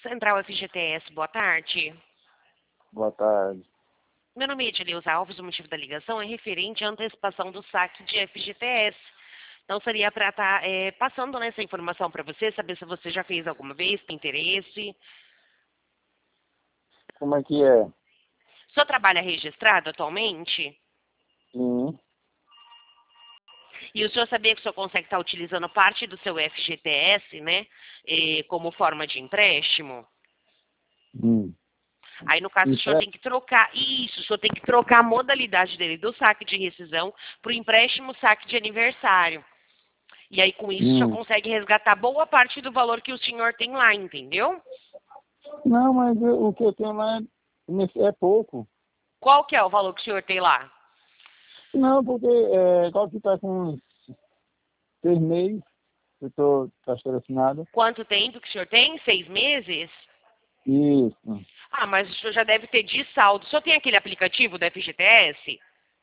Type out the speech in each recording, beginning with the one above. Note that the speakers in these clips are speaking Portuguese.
Central FGTS, boa tarde. Boa tarde. Meu nome é Edileuza Alves, o motivo da ligação é referente à antecipação do saque de FGTS. Então, seria para estar passando essa informação para você, saber se você já fez alguma vez, tem interesse. Como é que é? O senhor trabalha registrado atualmente? Sim. E o senhor sabia que o senhor consegue estar utilizando parte do seu FGTS, né, como forma de empréstimo? Aí, no caso, o senhor tem que trocar. Isso, o senhor tem que trocar a modalidade dele do saque de rescisão para o empréstimo saque de aniversário. E aí, com isso, o senhor consegue resgatar boa parte do valor que o senhor tem lá, entendeu? Não, mas o que eu tenho lá é pouco. Qual que é o valor que o senhor tem lá? Não, porque qual que está com 6 meses, eu estou assinado. Quanto tempo que o senhor tem? 6 meses? Isso. Ah, mas o senhor já deve ter de saldo. O senhor tem aquele aplicativo do FGTS?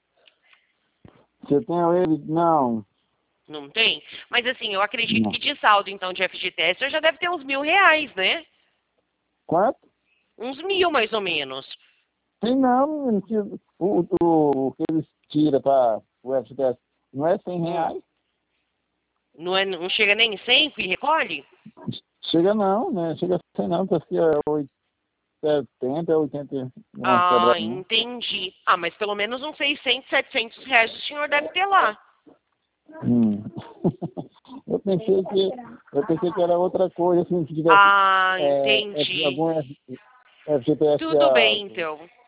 Se eu tenho ele, não. Não tem? Mas assim, eu acredito Não. que de saldo, então, de FGTS, o senhor já deve ter uns R$ 1.000, né? Quanto? Uns 1.000, mais ou menos. Tem não, menino, que o que eles tiram para o FGTS não é R$ 100. Não chega nem em 100 que recolhe? Chega não, né? Chega a 100 não, parece que é 70, 80, uma Ah, quebradinha. entendi. Ah, mas pelo menos uns 600, R$ 700 o senhor deve ter lá. Hum. Eu pensei que era outra coisa, assim, que tivesse Ah, entendi. algum FGTS Tudo bem, então.